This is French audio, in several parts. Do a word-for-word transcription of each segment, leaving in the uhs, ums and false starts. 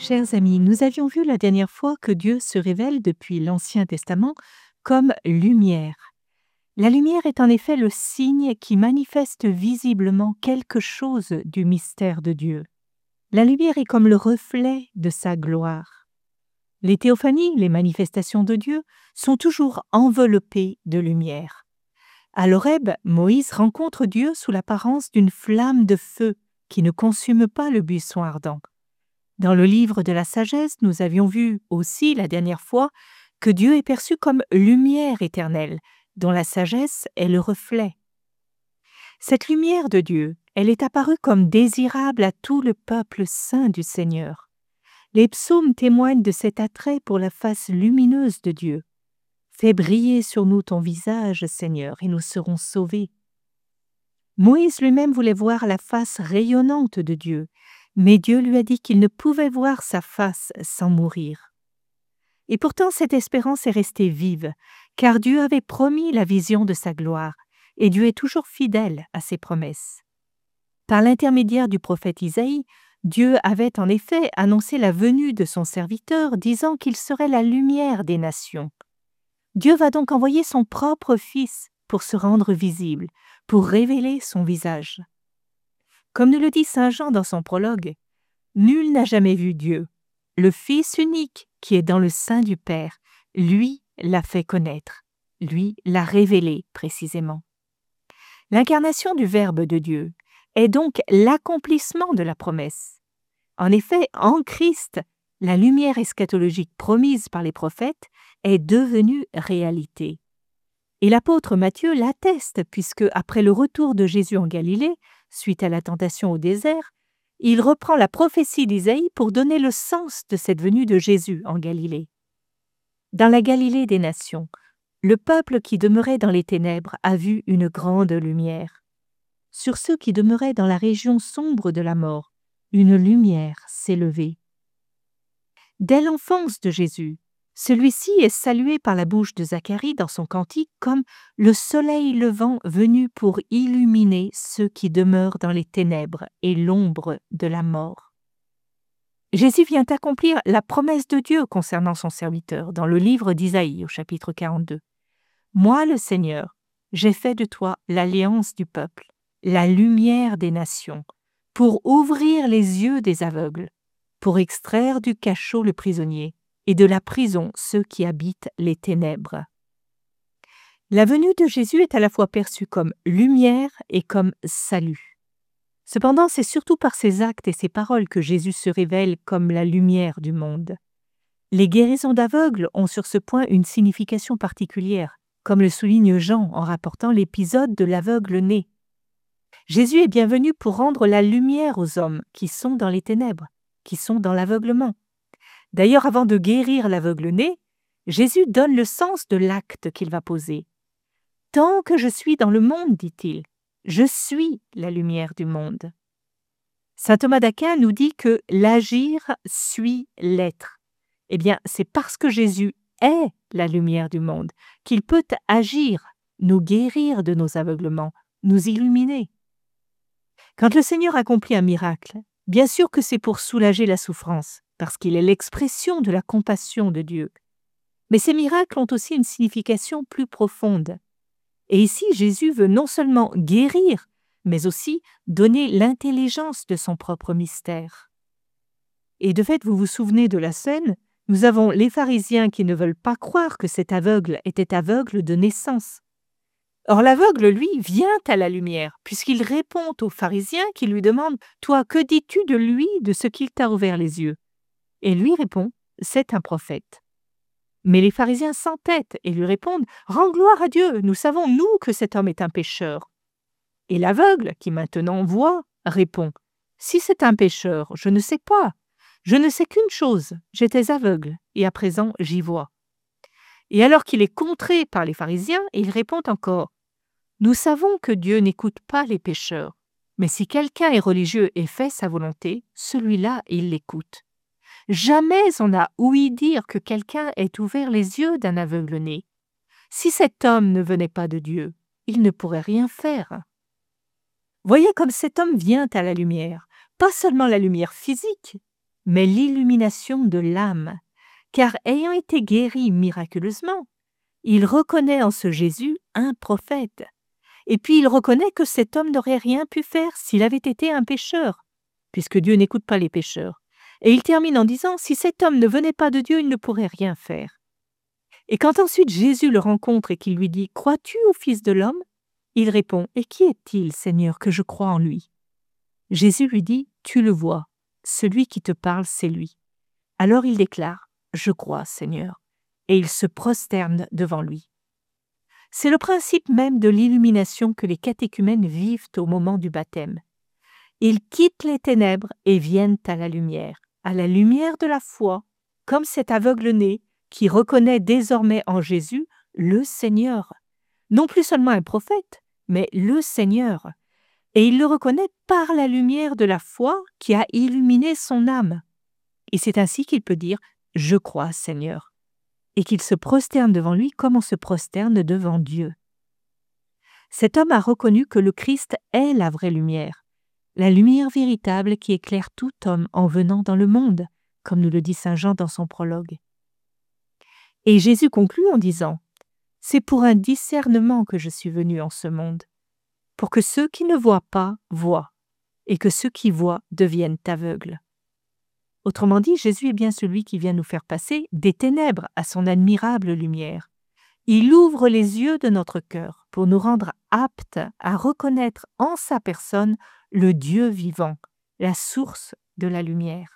Chers amis, nous avions vu la dernière fois que Dieu se révèle depuis l'Ancien Testament comme lumière. La lumière est en effet le signe qui manifeste visiblement quelque chose du mystère de Dieu. La lumière est comme le reflet de sa gloire. Les théophanies, les manifestations de Dieu, sont toujours enveloppées de lumière. À l'Horeb, Moïse rencontre Dieu sous l'apparence d'une flamme de feu qui ne consume pas le buisson ardent. Dans le livre de la sagesse, nous avions vu aussi la dernière fois que Dieu est perçu comme lumière éternelle, dont la sagesse est le reflet. Cette lumière de Dieu, elle est apparue comme désirable à tout le peuple saint du Seigneur. Les psaumes témoignent de cet attrait pour la face lumineuse de Dieu. « Fais briller sur nous ton visage, Seigneur, et nous serons sauvés. » Moïse lui-même voulait voir la face rayonnante de Dieu, mais Dieu lui a dit qu'il ne pouvait voir sa face sans mourir. Et pourtant cette espérance est restée vive, car Dieu avait promis la vision de sa gloire, et Dieu est toujours fidèle à ses promesses. Par l'intermédiaire du prophète Isaïe, Dieu avait en effet annoncé la venue de son serviteur, disant qu'il serait la lumière des nations. Dieu va donc envoyer son propre Fils pour se rendre visible, pour révéler son visage. Comme nous le dit saint Jean dans son prologue, « Nul n'a jamais vu Dieu. Le Fils unique qui est dans le sein du Père, lui l'a fait connaître, lui l'a révélé précisément. » L'incarnation du Verbe de Dieu est donc l'accomplissement de la promesse. En effet, en Christ, la lumière eschatologique promise par les prophètes est devenue réalité. Et l'apôtre Matthieu l'atteste, puisque après le retour de Jésus en Galilée, suite à la tentation au désert, il reprend la prophétie d'Isaïe pour donner le sens de cette venue de Jésus en Galilée. Dans la Galilée des nations, le peuple qui demeurait dans les ténèbres a vu une grande lumière. Sur ceux qui demeuraient dans la région sombre de la mort, une lumière s'est levée. Dès l'enfance de Jésus, celui-ci est salué par la bouche de Zacharie dans son cantique comme le soleil levant venu pour illuminer ceux qui demeurent dans les ténèbres et l'ombre de la mort. Jésus vient accomplir la promesse de Dieu concernant son serviteur dans le livre d'Isaïe au chapitre quarante-deux. « Moi, le Seigneur, j'ai fait de toi l'alliance du peuple, la lumière des nations, pour ouvrir les yeux des aveugles, pour extraire du cachot le prisonnier, et de la prison ceux qui habitent les ténèbres. » La venue de Jésus est à la fois perçue comme lumière et comme salut. Cependant, c'est surtout par ses actes et ses paroles que Jésus se révèle comme la lumière du monde. Les guérisons d'aveugles ont sur ce point une signification particulière, comme le souligne Jean en rapportant l'épisode de l'aveugle né. Jésus est bien venu pour rendre la lumière aux hommes qui sont dans les ténèbres, qui sont dans l'aveuglement. D'ailleurs, avant de guérir l'aveugle-né, Jésus donne le sens de l'acte qu'il va poser. « Tant que je suis dans le monde, dit-il, je suis la lumière du monde. » Saint Thomas d'Aquin nous dit que l'agir suit l'être. Eh bien, c'est parce que Jésus est la lumière du monde qu'il peut agir, nous guérir de nos aveuglements, nous illuminer. Quand le Seigneur accomplit un miracle, bien sûr que c'est pour soulager la souffrance, parce qu'il est l'expression de la compassion de Dieu. Mais ces miracles ont aussi une signification plus profonde. Et ici, Jésus veut non seulement guérir, mais aussi donner l'intelligence de son propre mystère. Et de fait, vous vous souvenez de la scène, nous avons les pharisiens qui ne veulent pas croire que cet aveugle était aveugle de naissance. Or l'aveugle, lui, vient à la lumière, puisqu'il répond aux pharisiens qui lui demandent « Toi, que dis-tu de lui, de ce qu'il t'a ouvert les yeux ?» Et lui répond « C'est un prophète. » Mais les pharisiens s'entêtent et lui répondent « Rends gloire à Dieu, nous savons, nous, que cet homme est un pécheur. » Et l'aveugle, qui maintenant voit, répond « Si c'est un pécheur, je ne sais pas. Je ne sais qu'une chose, j'étais aveugle, et à présent j'y vois. » Et alors qu'il est contré par les pharisiens, il répond encore « Nous savons que Dieu n'écoute pas les pécheurs, mais si quelqu'un est religieux et fait sa volonté, celui-là, il l'écoute. Jamais on n'a ouï dire que quelqu'un ait ouvert les yeux d'un aveugle-né. Si cet homme ne venait pas de Dieu, il ne pourrait rien faire. » Voyez comme cet homme vient à la lumière, pas seulement la lumière physique, mais l'illumination de l'âme, car ayant été guéri miraculeusement, il reconnaît en ce Jésus un prophète. Et puis il reconnaît que cet homme n'aurait rien pu faire s'il avait été un pécheur, puisque Dieu n'écoute pas les pécheurs. Et il termine en disant, si cet homme ne venait pas de Dieu, il ne pourrait rien faire. Et quand ensuite Jésus le rencontre et qu'il lui dit, crois-tu au Fils de l'homme? Il répond, et qui est-il, Seigneur, que je crois en lui? Jésus lui dit, tu le vois, celui qui te parle, c'est lui. Alors il déclare, je crois, Seigneur, et il se prosterne devant lui. C'est le principe même de l'illumination que les catéchumènes vivent au moment du baptême. Ils quittent les ténèbres et viennent à la lumière, à la lumière de la foi, comme cet aveugle-né qui reconnaît désormais en Jésus le Seigneur, non plus seulement un prophète, mais le Seigneur. Et il le reconnaît par la lumière de la foi qui a illuminé son âme. Et c'est ainsi qu'il peut dire « Je crois, Seigneur », et qu'il se prosterne devant lui comme on se prosterne devant Dieu. Cet homme a reconnu que le Christ est la vraie lumière, la lumière véritable qui éclaire tout homme en venant dans le monde, comme nous le dit saint Jean dans son prologue. Et Jésus conclut en disant « C'est pour un discernement que je suis venu en ce monde, pour que ceux qui ne voient pas voient, et que ceux qui voient deviennent aveugles. » Autrement dit, Jésus est bien celui qui vient nous faire passer des ténèbres à son admirable lumière. Il ouvre les yeux de notre cœur pour nous rendre aptes à reconnaître en sa personne le Dieu vivant, la source de la lumière.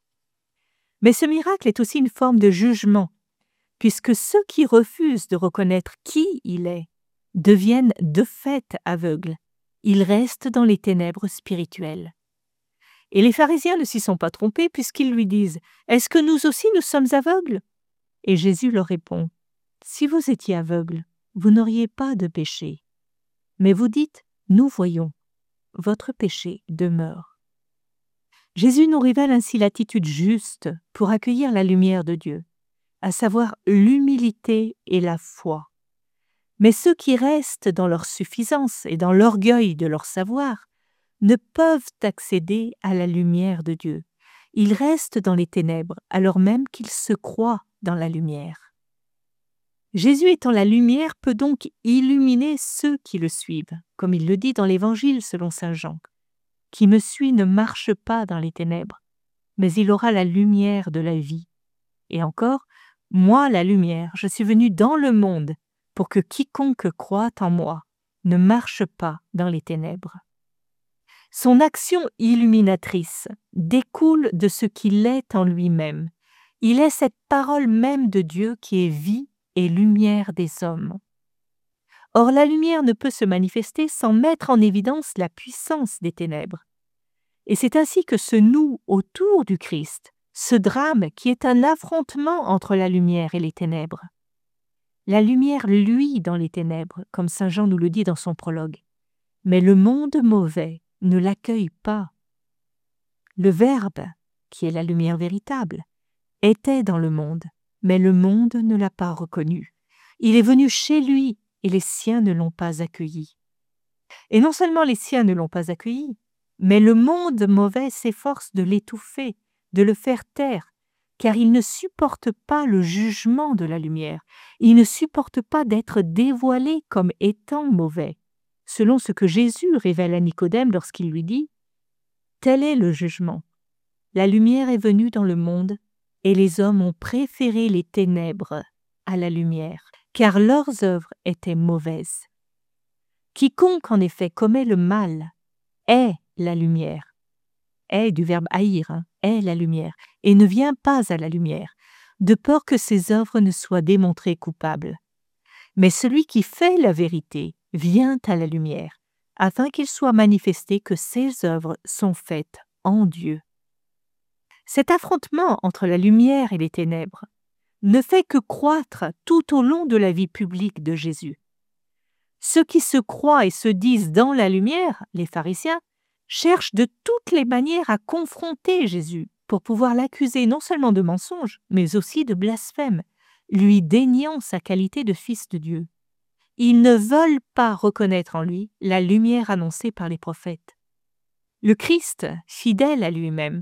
Mais ce miracle est aussi une forme de jugement, puisque ceux qui refusent de reconnaître qui il est deviennent de fait aveugles. Ils restent dans les ténèbres spirituelles. Et les pharisiens ne s'y sont pas trompés puisqu'ils lui disent « Est-ce que nous aussi nous sommes aveugles ?» Et Jésus leur répond « Si vous étiez aveugles, vous n'auriez pas de péché. Mais vous dites « Nous voyons, votre péché demeure. » Jésus nous révèle ainsi l'attitude juste pour accueillir la lumière de Dieu, à savoir l'humilité et la foi. Mais ceux qui restent dans leur suffisance et dans l'orgueil de leur savoir ne peuvent accéder à la lumière de Dieu. Ils restent dans les ténèbres alors même qu'ils se croient dans la lumière. Jésus étant la lumière peut donc illuminer ceux qui le suivent, comme il le dit dans l'Évangile selon saint Jean. « Qui me suit ne marche pas dans les ténèbres, mais il aura la lumière de la vie. » Et encore, « Moi, la lumière, je suis venu dans le monde pour que quiconque croit en moi ne marche pas dans les ténèbres. » Son action illuminatrice découle de ce qu'il est en lui-même. Il est cette parole même de Dieu qui est vie et lumière des hommes. Or, la lumière ne peut se manifester sans mettre en évidence la puissance des ténèbres. Et c'est ainsi que se noue autour du Christ ce drame qui est un affrontement entre la lumière et les ténèbres. La lumière luit dans les ténèbres, comme saint Jean nous le dit dans son prologue. Mais le monde mauvais ne l'accueille pas. Le Verbe, qui est la lumière véritable, était dans le monde, mais le monde ne l'a pas reconnu. Il est venu chez lui et les siens ne l'ont pas accueilli. Et non seulement les siens ne l'ont pas accueilli, mais le monde mauvais s'efforce de l'étouffer, de le faire taire, car il ne supporte pas le jugement de la lumière. Il ne supporte pas d'être dévoilé comme étant mauvais, selon ce que Jésus révèle à Nicodème lorsqu'il lui dit « Tel est le jugement. La lumière est venue dans le monde, et les hommes ont préféré les ténèbres à la lumière, car leurs œuvres étaient mauvaises. Quiconque en effet commet le mal est la lumière. » Est du verbe haïr, hein, est la lumière, et ne vient pas à la lumière, de peur que ses œuvres ne soient démontrées coupables. Mais celui qui fait la vérité vient à la lumière, afin qu'il soit manifesté que ses œuvres sont faites en Dieu. Cet affrontement entre la lumière et les ténèbres ne fait que croître tout au long de la vie publique de Jésus. Ceux qui se croient et se disent dans la lumière, les pharisiens, cherchent de toutes les manières à confronter Jésus pour pouvoir l'accuser non seulement de mensonge, mais aussi de blasphème, lui déniant sa qualité de fils de Dieu. Ils ne veulent pas reconnaître en lui la lumière annoncée par les prophètes. Le Christ, fidèle à lui-même,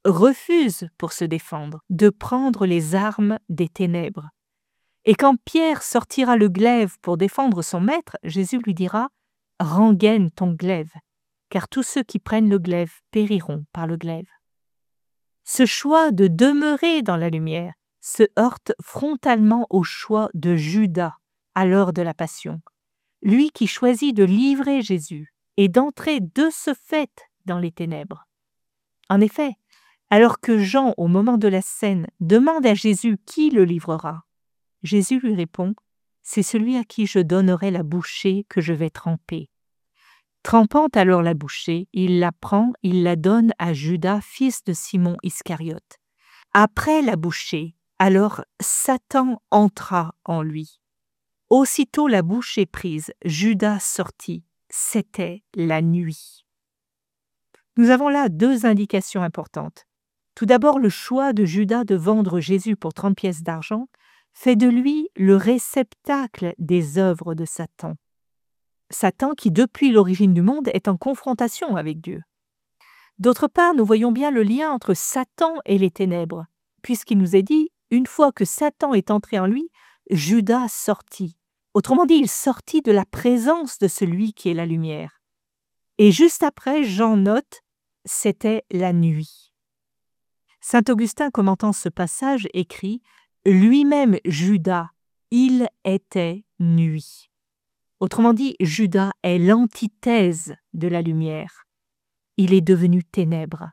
refuse, pour se défendre, de prendre les armes des ténèbres. Et quand Pierre sortira le glaive pour défendre son maître, Jésus lui dira « Rengaine ton glaive, car tous ceux qui prennent le glaive périront par le glaive. » Ce choix de demeurer dans la lumière se heurte frontalement au choix de Judas à l'heure de la Passion, lui qui choisit de livrer Jésus et d'entrer de ce fait dans les ténèbres. En effet, alors que Jean, au moment de la scène, demande à Jésus qui le livrera, Jésus lui répond « C'est celui à qui je donnerai la bouchée que je vais tremper. » Trempant alors la bouchée, il la prend, il la donne à Judas, fils de Simon Iscariote. Après la bouchée, alors Satan entra en lui. Aussitôt la bouchée prise, Judas sortit. C'était la nuit. Nous avons là deux indications importantes. Tout d'abord, le choix de Judas de vendre Jésus pour trente pièces d'argent fait de lui le réceptacle des œuvres de Satan. Satan qui, depuis l'origine du monde, est en confrontation avec Dieu. D'autre part, nous voyons bien le lien entre Satan et les ténèbres, puisqu'il nous est dit, une fois que Satan est entré en lui, Judas sortit. Autrement dit, il sortit de la présence de celui qui est la lumière. Et juste après, Jean note, c'était la nuit. Saint Augustin, commentant ce passage, écrit « Lui-même, Judas, il était nuit ». Autrement dit, Judas est l'antithèse de la lumière. Il est devenu ténèbres.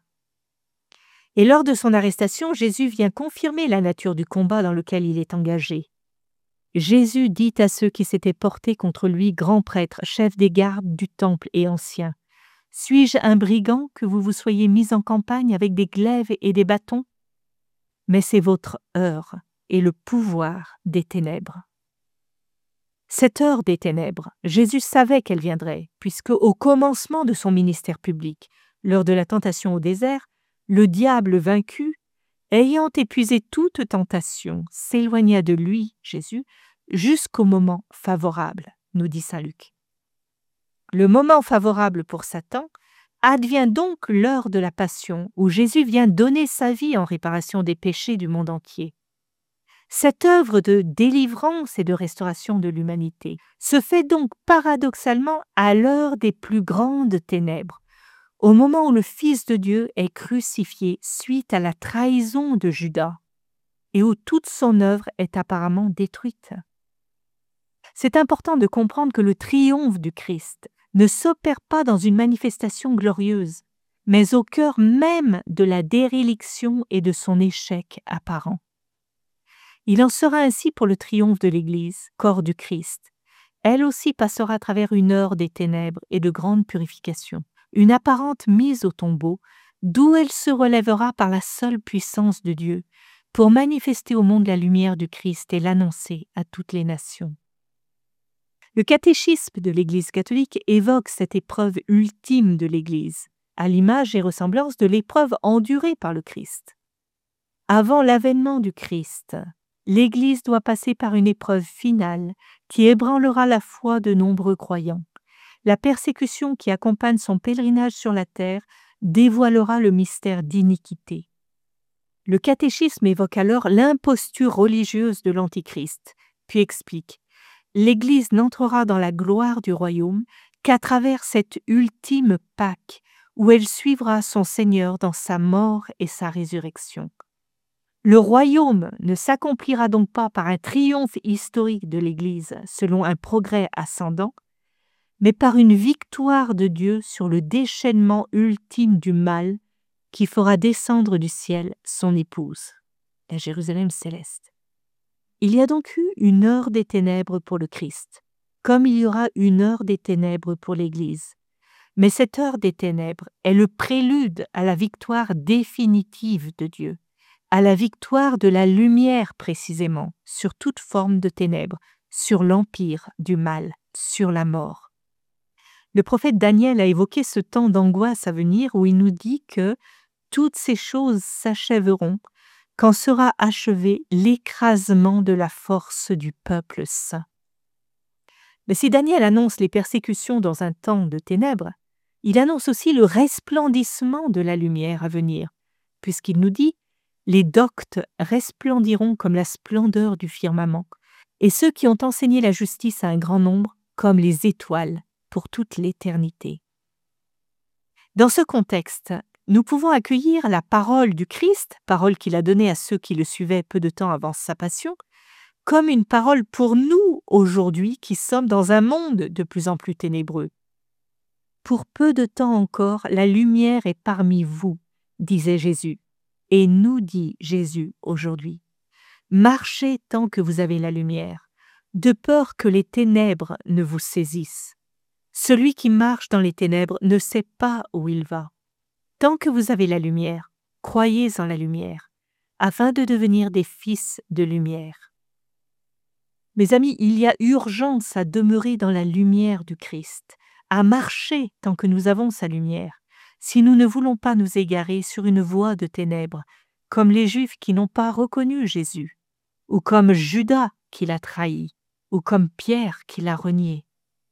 Et lors de son arrestation, Jésus vient confirmer la nature du combat dans lequel il est engagé. Jésus dit à ceux qui s'étaient portés contre lui, grand prêtre, chef des gardes du temple et ancien, « Suis-je un brigand que vous vous soyez mis en campagne avec des glaives et des bâtons? Mais c'est votre heure et le pouvoir des ténèbres. » Cette heure des ténèbres, Jésus savait qu'elle viendrait, puisque au commencement de son ministère public, lors de la tentation au désert, le diable vaincu, ayant épuisé toute tentation, s'éloigna de lui, Jésus, jusqu'au moment favorable, nous dit saint Luc. Le moment favorable pour Satan advient donc l'heure de la Passion, où Jésus vient donner sa vie en réparation des péchés du monde entier. Cette œuvre de délivrance et de restauration de l'humanité se fait donc paradoxalement à l'heure des plus grandes ténèbres, au moment où le Fils de Dieu est crucifié suite à la trahison de Judas et où toute son œuvre est apparemment détruite. C'est important de comprendre que le triomphe du Christ ne s'opère pas dans une manifestation glorieuse, mais au cœur même de la déréliction et de son échec apparent. Il en sera ainsi pour le triomphe de l'Église, corps du Christ. Elle aussi passera à travers une heure des ténèbres et de grande purification, une apparente mise au tombeau, d'où elle se relèvera par la seule puissance de Dieu, pour manifester au monde la lumière du Christ et l'annoncer à toutes les nations. Le catéchisme de l'Église catholique évoque cette épreuve ultime de l'Église, à l'image et ressemblance de l'épreuve endurée par le Christ. Avant l'avènement du Christ, l'Église doit passer par une épreuve finale qui ébranlera la foi de nombreux croyants. La persécution qui accompagne son pèlerinage sur la terre dévoilera le mystère d'iniquité. Le catéchisme évoque alors l'imposture religieuse de l'Antichrist, puis explique « L'Église n'entrera dans la gloire du royaume qu'à travers cette ultime Pâque où elle suivra son Seigneur dans sa mort et sa résurrection. » Le royaume ne s'accomplira donc pas par un triomphe historique de l'Église selon un progrès ascendant, mais par une victoire de Dieu sur le déchaînement ultime du mal qui fera descendre du ciel son épouse, la Jérusalem céleste. Il y a donc eu une heure des ténèbres pour le Christ, comme il y aura une heure des ténèbres pour l'Église. Mais cette heure des ténèbres est le prélude à la victoire définitive de Dieu, à la victoire de la lumière précisément, sur toute forme de ténèbres, sur l'empire du mal, sur la mort. Le prophète Daniel a évoqué ce temps d'angoisse à venir où il nous dit que toutes ces choses s'achèveront quand sera achevé l'écrasement de la force du peuple saint. Mais si Daniel annonce les persécutions dans un temps de ténèbres, il annonce aussi le resplendissement de la lumière à venir, puisqu'il nous dit « Les doctes resplendiront comme la splendeur du firmament, et ceux qui ont enseigné la justice à un grand nombre comme les étoiles pour toute l'éternité. » Dans ce contexte, nous pouvons accueillir la parole du Christ, parole qu'il a donnée à ceux qui le suivaient peu de temps avant sa passion, comme une parole pour nous aujourd'hui qui sommes dans un monde de plus en plus ténébreux. « Pour peu de temps encore, la lumière est parmi vous, disait Jésus, et nous dit Jésus aujourd'hui. Marchez tant que vous avez la lumière, de peur que les ténèbres ne vous saisissent. Celui qui marche dans les ténèbres ne sait pas où il va. Tant que vous avez la lumière, croyez en la lumière, afin de devenir des fils de lumière. » Mes amis, il y a urgence à demeurer dans la lumière du Christ, à marcher tant que nous avons sa lumière, si nous ne voulons pas nous égarer sur une voie de ténèbres, comme les Juifs qui n'ont pas reconnu Jésus, ou comme Judas qui l'a trahi, ou comme Pierre qui l'a renié.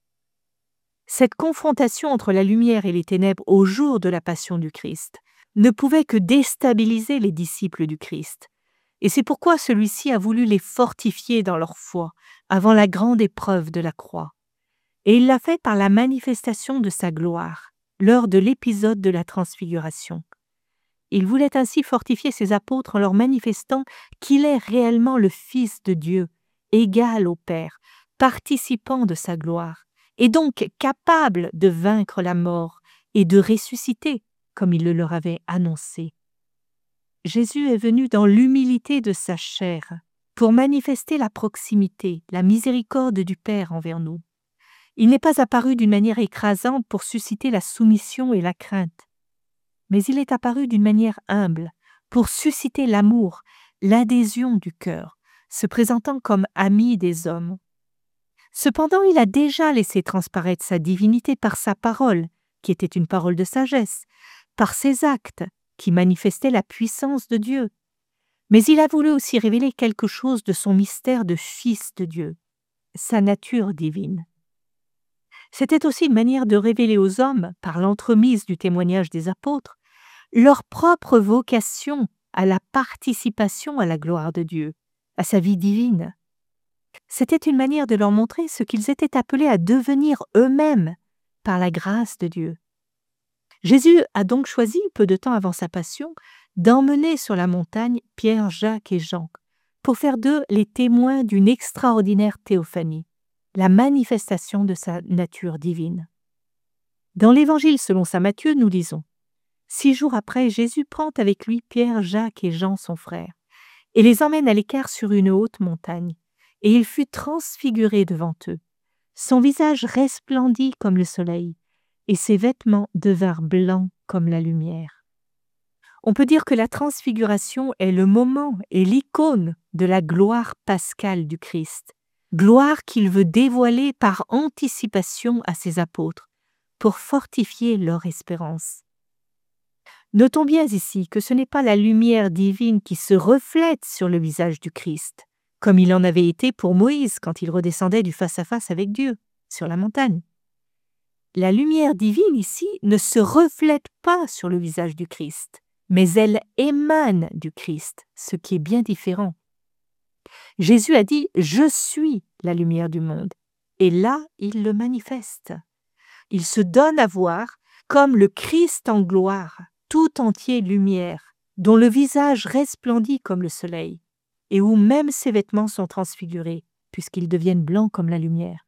Cette confrontation entre la lumière et les ténèbres au jour de la passion du Christ ne pouvait que déstabiliser les disciples du Christ, et c'est pourquoi celui-ci a voulu les fortifier dans leur foi avant la grande épreuve de la croix. Et il l'a fait par la manifestation de sa gloire, lors de l'épisode de la transfiguration. Il voulait ainsi fortifier ses apôtres en leur manifestant qu'il est réellement le Fils de Dieu, égal au Père, participant de sa gloire, et donc capable de vaincre la mort et de ressusciter, comme il le leur avait annoncé. Jésus est venu dans l'humilité de sa chair pour manifester la proximité, la miséricorde du Père envers nous. Il n'est pas apparu d'une manière écrasante pour susciter la soumission et la crainte, mais il est apparu d'une manière humble pour susciter l'amour, l'adhésion du cœur, se présentant comme ami des hommes. Cependant, il a déjà laissé transparaître sa divinité par sa parole, qui était une parole de sagesse, par ses actes, qui manifestaient la puissance de Dieu. Mais il a voulu aussi révéler quelque chose de son mystère de Fils de Dieu, sa nature divine. C'était aussi une manière de révéler aux hommes, par l'entremise du témoignage des apôtres, leur propre vocation à la participation à la gloire de Dieu, à sa vie divine. C'était une manière de leur montrer ce qu'ils étaient appelés à devenir eux-mêmes par la grâce de Dieu. Jésus a donc choisi, peu de temps avant sa passion, d'emmener sur la montagne Pierre, Jacques et Jean, pour faire d'eux les témoins d'une extraordinaire théophanie, la manifestation de sa nature divine. Dans l'Évangile selon saint Matthieu, nous lisons « Six jours après, Jésus prend avec lui Pierre, Jacques et Jean son frère, et les emmène à l'écart sur une haute montagne, et il fut transfiguré devant eux. Son visage resplendit comme le soleil, et ses vêtements devinrent blancs comme la lumière. » On peut dire que la transfiguration est le moment et l'icône de la gloire pascale du Christ, gloire qu'il veut dévoiler par anticipation à ses apôtres, pour fortifier leur espérance. Notons bien ici que ce n'est pas la lumière divine qui se reflète sur le visage du Christ, comme il en avait été pour Moïse quand il redescendait du face-à-face avec Dieu, sur la montagne. La lumière divine ici ne se reflète pas sur le visage du Christ, mais elle émane du Christ, ce qui est bien différent. Jésus a dit « Je suis la lumière du monde », et là, il le manifeste. Il se donne à voir comme le Christ en gloire, tout entier lumière, dont le visage resplendit comme le soleil, et où même ses vêtements sont transfigurés, puisqu'ils deviennent blancs comme la lumière.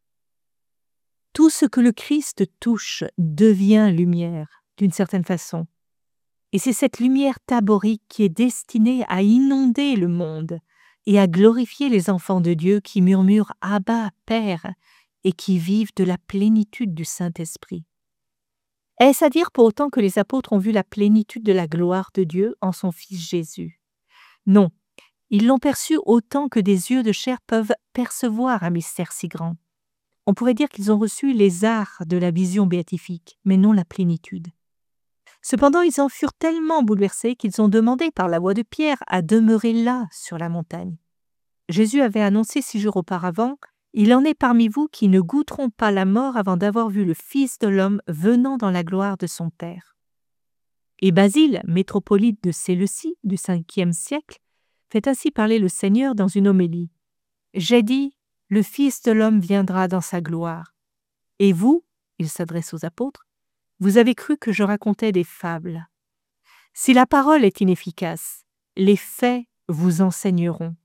Tout ce que le Christ touche devient lumière, d'une certaine façon. Et c'est cette lumière taborique qui est destinée à inonder le monde et à glorifier les enfants de Dieu qui murmurent « Abba, Père » et qui vivent de la plénitude du Saint-Esprit. Est-ce à dire pour autant que les apôtres ont vu la plénitude de la gloire de Dieu en son Fils Jésus? Non, ils l'ont perçu autant que des yeux de chair peuvent percevoir un mystère si grand. On pourrait dire qu'ils ont reçu les arts de la vision béatifique, mais non la plénitude. Cependant, ils en furent tellement bouleversés qu'ils ont demandé par la voix de Pierre à demeurer là, sur la montagne. Jésus avait annoncé six jours auparavant « Il en est parmi vous qui ne goûteront pas la mort avant d'avoir vu le Fils de l'homme venant dans la gloire de son Père. » Et Basile, métropolite de Séleucie du cinquième siècle, fait ainsi parler le Seigneur dans une homélie. « J'ai dit, le Fils de l'homme viendra dans sa gloire. Et vous, il s'adresse aux apôtres, vous avez cru que je racontais des fables. Si la parole est inefficace, les faits vous enseigneront.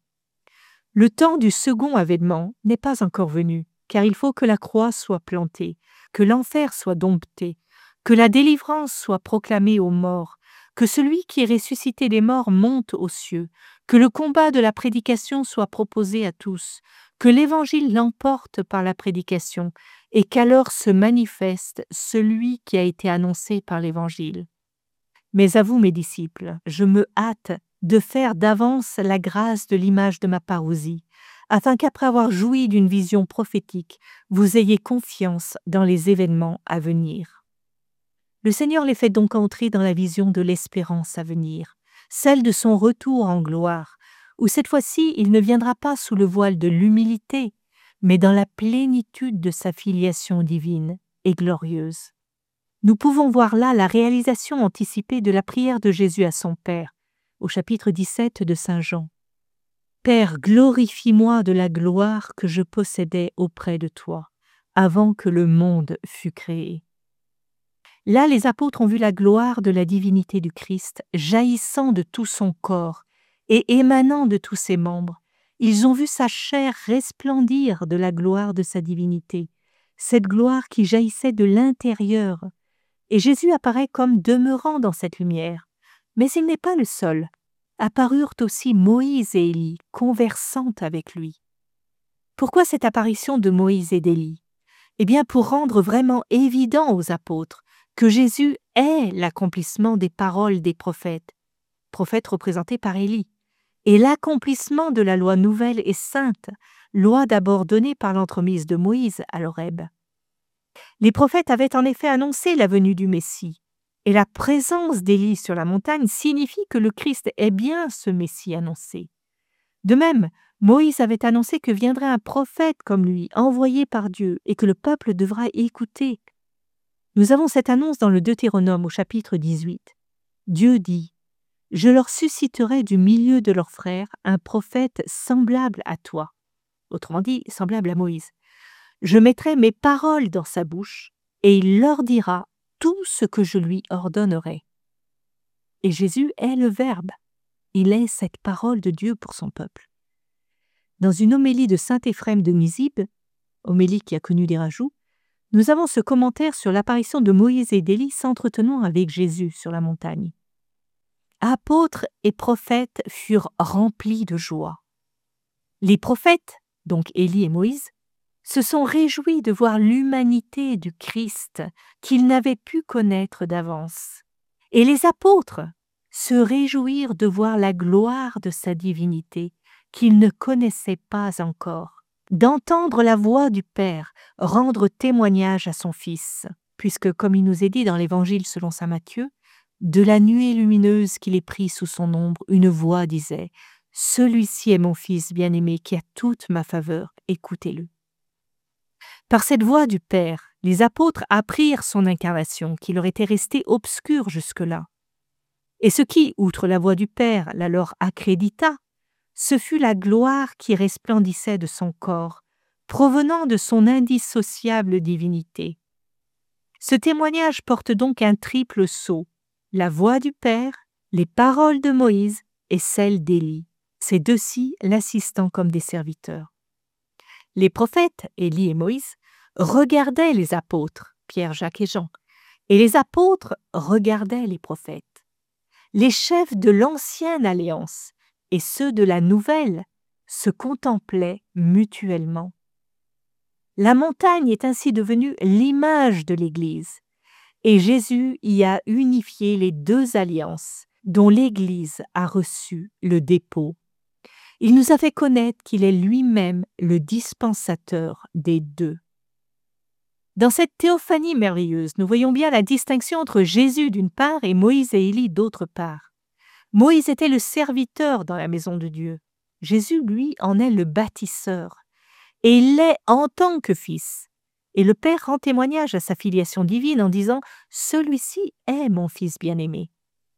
Le temps du second avènement n'est pas encore venu, car il faut que la croix soit plantée, que l'enfer soit dompté, que la délivrance soit proclamée aux morts, que celui qui est ressuscité des morts monte aux cieux, que le combat de la prédication soit proposé à tous, que l'Évangile l'emporte par la prédication, et qu'alors se manifeste celui qui a été annoncé par l'Évangile. Mais à vous, mes disciples, je me hâte de faire d'avance la grâce de l'image de ma parousie, afin qu'après avoir joui d'une vision prophétique, vous ayez confiance dans les événements à venir. » Le Seigneur les fait donc entrer dans la vision de l'espérance à venir, celle de son retour en gloire, où cette fois-ci il ne viendra pas sous le voile de l'humilité, mais dans la plénitude de sa filiation divine et glorieuse. Nous pouvons voir là la réalisation anticipée de la prière de Jésus à son Père, au chapitre dix-sept de saint Jean. « Père, glorifie-moi de la gloire que je possédais auprès de toi, avant que le monde fût créé. » Là, les apôtres ont vu la gloire de la divinité du Christ jaillissant de tout son corps et émanant de tous ses membres. Ils ont vu sa chair resplendir de la gloire de sa divinité, cette gloire qui jaillissait de l'intérieur. Et Jésus apparaît comme demeurant dans cette lumière. Mais il n'est pas le seul. Apparurent aussi Moïse et Élie, conversant avec lui. Pourquoi cette apparition de Moïse et d'Élie? Eh bien, pour rendre vraiment évident aux apôtres que Jésus est l'accomplissement des paroles des prophètes, prophètes représentés par Élie, et l'accomplissement de la loi nouvelle et sainte, loi d'abord donnée par l'entremise de Moïse à l'Horeb. Les prophètes avaient en effet annoncé la venue du Messie, et la présence d'Élie sur la montagne signifie que le Christ est bien ce Messie annoncé. De même, Moïse avait annoncé que viendrait un prophète comme lui, envoyé par Dieu, et que le peuple devra écouter. Nous avons cette annonce dans le Deutéronome au chapitre dix-huit. Dieu dit « Je leur susciterai du milieu de leurs frères un prophète semblable à toi. » Autrement dit, semblable à Moïse. « Je mettrai mes paroles dans sa bouche, et il leur dira tout ce que je lui ordonnerai. » Et Jésus est le Verbe. Il est cette parole de Dieu pour son peuple. Dans une homélie de saint Éphrem de Nisibe, homélie qui a connu des rajouts, nous avons ce commentaire sur l'apparition de Moïse et d'Élie s'entretenant avec Jésus sur la montagne. Apôtres et prophètes furent remplis de joie. Les prophètes, donc Élie et Moïse, se sont réjouis de voir l'humanité du Christ qu'ils n'avaient pu connaître d'avance. Et les apôtres se réjouirent de voir la gloire de sa divinité qu'ils ne connaissaient pas encore, d'entendre la voix du Père rendre témoignage à son Fils, puisque, comme il nous est dit dans l'Évangile selon saint Matthieu, de la nuée lumineuse qu'il est pris sous son ombre, une voix disait « Celui-ci est mon Fils bien-aimé qui a toute ma faveur, écoutez-le. » Par cette voix du Père, les apôtres apprirent son incarnation qui leur était restée obscure jusque-là. Et ce qui, outre la voix du Père, la leur accrédita, ce fut la gloire qui resplendissait de son corps, provenant de son indissociable divinité. Ce témoignage porte donc un triple sceau, la voix du Père, les paroles de Moïse et celles d'Élie, ces deux-ci l'assistant comme des serviteurs. Les prophètes, Élie et Moïse, regardaient les apôtres, Pierre, Jacques et Jean, et les apôtres regardaient les prophètes. Les chefs de l'ancienne alliance et ceux de la nouvelle se contemplaient mutuellement. La montagne est ainsi devenue l'image de l'Église, et Jésus y a unifié les deux alliances dont l'Église a reçu le dépôt. Il nous a fait connaître qu'il est lui-même le dispensateur des deux. Dans cette théophanie merveilleuse, nous voyons bien la distinction entre Jésus d'une part et Moïse et Élie d'autre part. Moïse était le serviteur dans la maison de Dieu. Jésus, lui, en est le bâtisseur. Et il l'est en tant que fils. Et le Père rend témoignage à sa filiation divine en disant « Celui-ci est mon Fils bien-aimé ».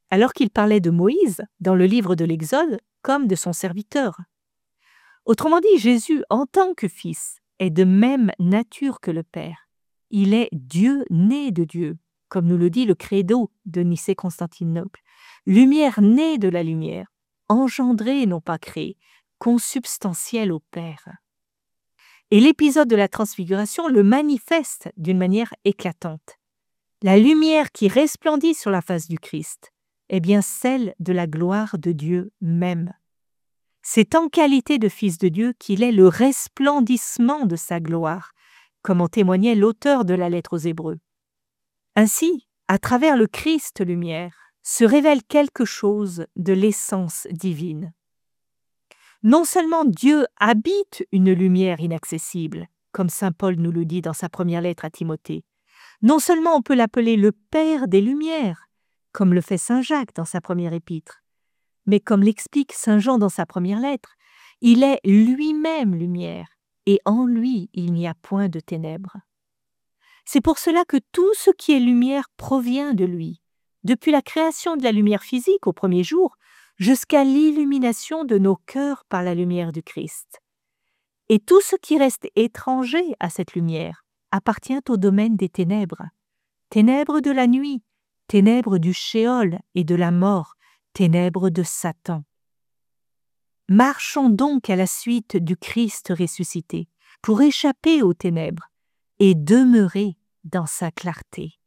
alors qu'il parlait de Moïse dans le livre de l'Exode comme de son serviteur. Autrement dit, Jésus, en tant que Fils, est de même nature que le Père. Il est Dieu né de Dieu, comme nous le dit le credo de Nicée-Constantinople. Lumière née de la lumière, engendrée et non pas créée, consubstantielle au Père. Et l'épisode de la transfiguration le manifeste d'une manière éclatante. La lumière qui resplendit sur la face du Christ est bien celle de la gloire de Dieu même. C'est en qualité de Fils de Dieu qu'il est le resplendissement de sa gloire, comme en témoignait l'auteur de la lettre aux Hébreux. Ainsi, à travers le Christ lumière, se révèle quelque chose de l'essence divine. Non seulement Dieu habite une lumière inaccessible, comme saint Paul nous le dit dans sa première lettre à Timothée, non seulement on peut l'appeler le Père des Lumières, comme le fait saint Jacques dans sa première épître, mais comme l'explique saint Jean dans sa première lettre, il est lui-même lumière, et en lui il n'y a point de ténèbres. C'est pour cela que tout ce qui est lumière provient de lui, depuis la création de la lumière physique au premier jour, jusqu'à l'illumination de nos cœurs par la lumière du Christ. Et tout ce qui reste étranger à cette lumière appartient au domaine des ténèbres, ténèbres de la nuit, ténèbres du Sheol et de la mort, ténèbres de Satan. Marchons donc à la suite du Christ ressuscité pour échapper aux ténèbres et demeurer dans sa clarté.